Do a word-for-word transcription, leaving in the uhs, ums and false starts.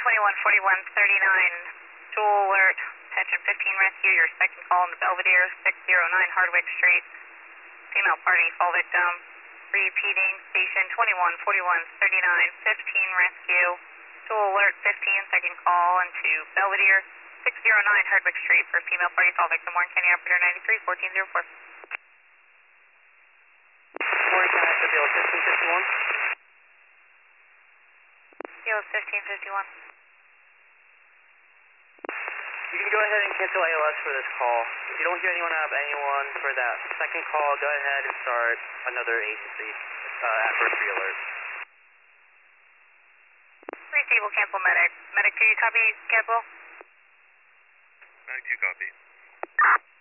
twenty-one forty-one thirty-nine, dual alert, attention fifteen rescue, your second call in the Belvedere, six oh nine Hardwick Street, female party, fall victim, repeating, station twenty-one forty-one thirty-nine, fifteen rescue, dual alert, fifteen, second call into Belvedere, six oh nine Hardwick Street for female party, fall victim, Warren County operator ninety-three, fourteen oh four. Warren County for deal fifteen fifty-one. Deal fifteen fifty-one. You can go ahead and cancel A L S for this call. If you don't hear anyone out of anyone for that second call, go ahead and start another agency uh, at first alert. Receive will cancel medic. Medic two, you copy, cancel? Medic two, copy.